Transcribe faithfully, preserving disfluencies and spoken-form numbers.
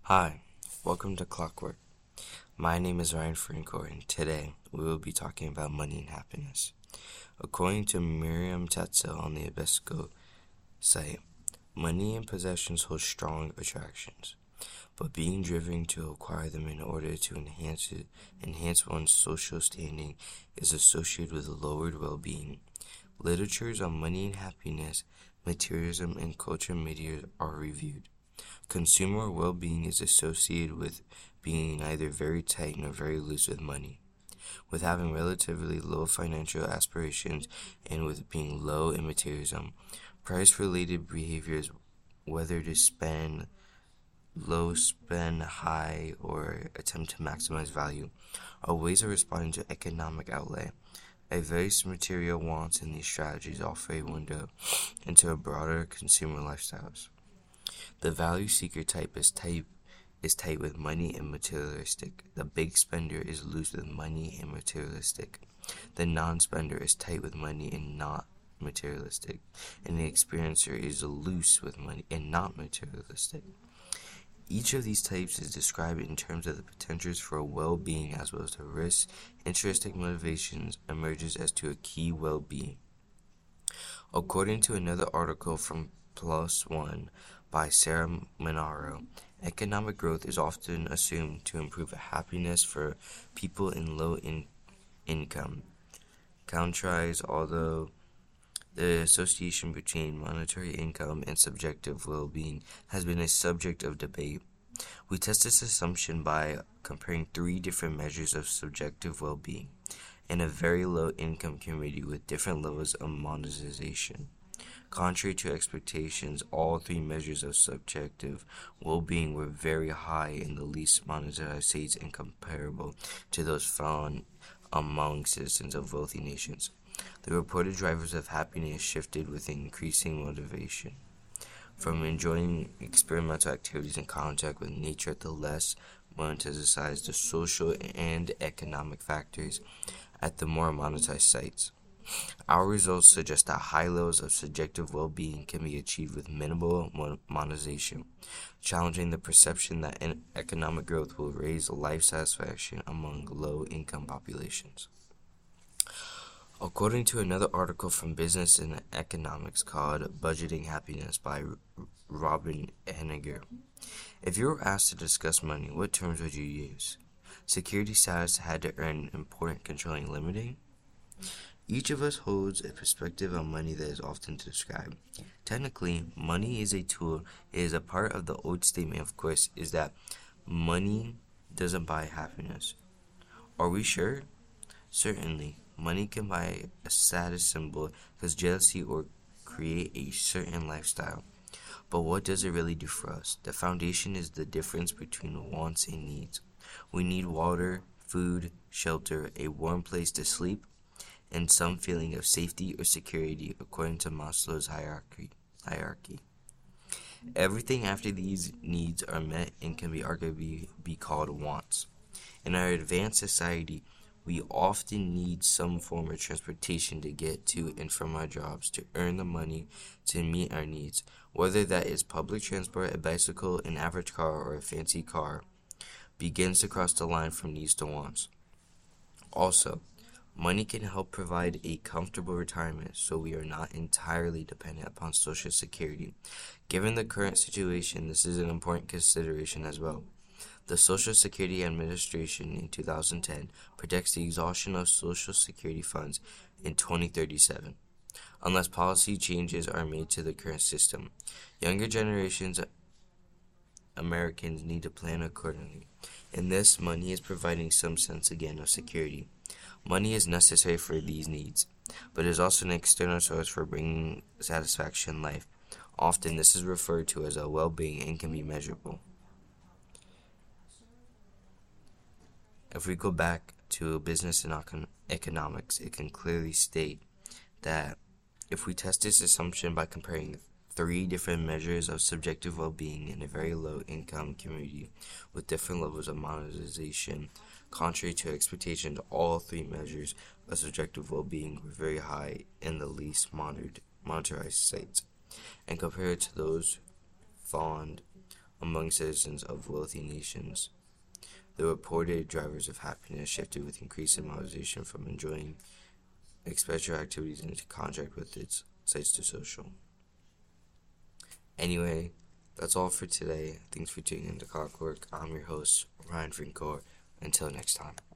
Hi, welcome to Clockwork. My name is Ryan Franco, and today we will be talking about money and happiness. According to Miriam Tetzel on the Abesco site, money and possessions hold strong attractions, but being driven to acquire them in order to enhance it, enhance one's social standing is associated with lowered well-being. Literatures on money and happiness, materialism, and culture media are reviewed. Consumer well-being is associated with being neither very tight nor very loose with money, with having relatively low financial aspirations, and with being low in materialism. Price-related behaviors, whether to spend low, spend high, or attempt to maximize value, are ways of responding to economic outlay. A various material wants in these strategies offer a window into a broader consumer lifestyles. The value seeker type is type is tight with money and materialistic. The big spender is loose with money and materialistic. The non-spender is tight with money and not materialistic. And the experiencer is loose with money and not materialistic. Each of these types is described in terms of the potentials for well-being as well as the risks, interesting motivations emerges as to a key well-being. According to another article from Plus One by Sarah Monaro, economic growth is often assumed to improve happiness for people in low in- income countries, although the association between monetary income and subjective well-being has been a subject of debate. We test this assumption by comparing three different measures of subjective well-being in a very low-income community with different levels of monetization. Contrary to expectations, all three measures of subjective well-being were very high in the least monetized states and comparable to those found among citizens of wealthy nations. The reported drivers of happiness shifted with increasing motivation, from enjoying experimental activities in contact with nature at the less monetized to social and economic factors at the more monetized sites. Our results suggest that high levels of subjective well-being can be achieved with minimal monetization, challenging the perception that economic growth will raise life satisfaction among low-income populations. According to another article from Business and Economics called Budgeting Happiness by Robin Henniger, if you were asked to discuss money, what terms would you use? Security status had to earn important, controlling, limiting? Each of us holds a perspective on money that is often described. Technically, money is a tool. It is a part of the old statement, of course, is that money doesn't buy happiness. Are we sure? Certainly, money can buy a status symbol, because jealousy, or create a certain lifestyle. But what does it really do for us? The foundation is the difference between wants and needs. We need water, food, shelter, a warm place to sleep, and some feeling of safety or security according to Maslow's hierarchy. hierarchy. Everything after these needs are met and can be arguably be called wants. In our advanced society, we often need some form of transportation to get to and from our jobs, to earn the money to meet our needs, whether that is public transport, a bicycle, an average car, or a fancy car, begins to cross the line from needs to wants. Also, money can help provide a comfortable retirement, so we are not entirely dependent upon Social Security. Given the current situation, this is an important consideration as well. The Social Security Administration in two thousand ten predicts the exhaustion of Social Security funds in twenty thirty-seven, unless policy changes are made to the current system. Younger generations Americans need to plan accordingly. In this, money is providing some sense again of security. Money is necessary for these needs, but it is also an external source for bringing satisfaction in life. Often, this is referred to as a well-being and can be measurable. If we go back to business and econ- economics, it can clearly state that if we test this assumption by comparing three different measures of subjective well-being in a very low-income community with different levels of monetization, contrary to expectations, all three measures of subjective well-being were very high in the least monitored, monetized sites, and compared to those found among citizens of wealthy nations. The reported drivers of happiness shifted with increased modernization from enjoying expenditure activities into contract with its sites to social. Anyway, that's all for today. Thanks for tuning in to Clockwork. I'm your host, Ryan Frinkor. Until next time.